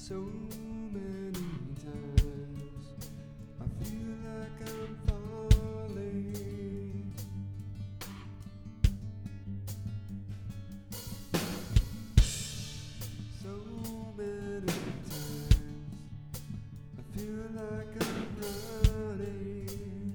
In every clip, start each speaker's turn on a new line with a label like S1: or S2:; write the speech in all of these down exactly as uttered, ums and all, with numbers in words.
S1: So many times I feel like I'm falling. So many times I feel like I'm running.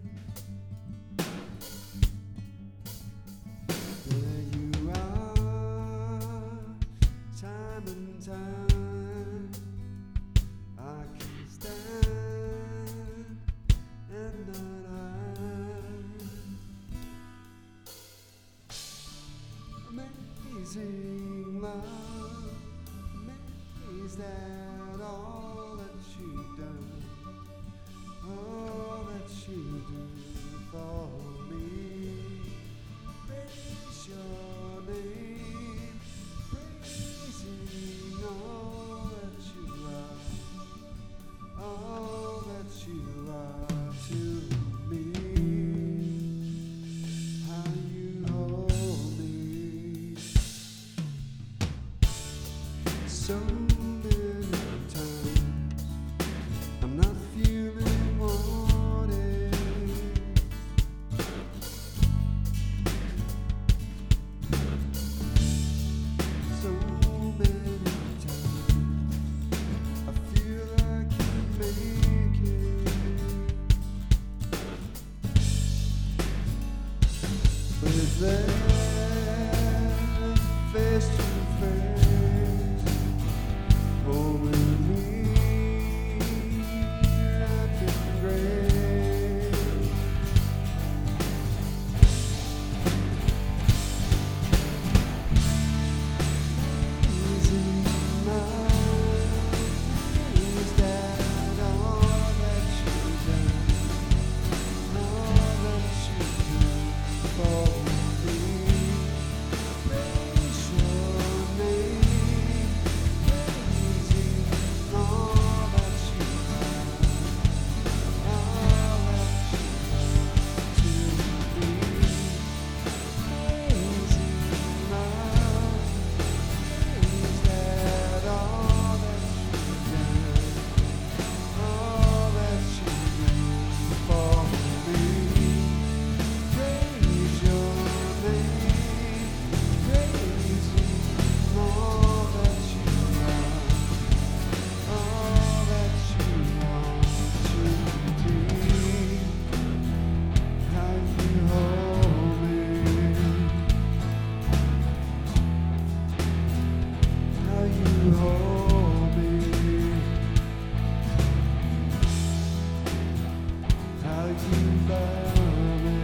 S1: There you are, time and time. I can stand and not hide. Amazing love, amazed at all that you've done, all that you do for me. Praise your name, praising all that you are. All that you are to me, how you hold me. So many times I'm not feeling wanted. So many times I feel like make it. But it's there, face to face, holding me wrapped in grace. Easy mind, is that all that you've done, all that you do for me. Praise your name, praising all that you are, all that you are to me. Praising love, praise that all that you've done, all that you do for me. Praise your name, praising all that you are, all that you are to me. How you hold me, how you hold me, how you love me,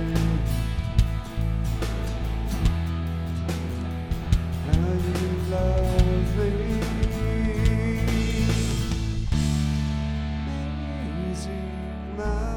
S1: how you love me. Amazing love.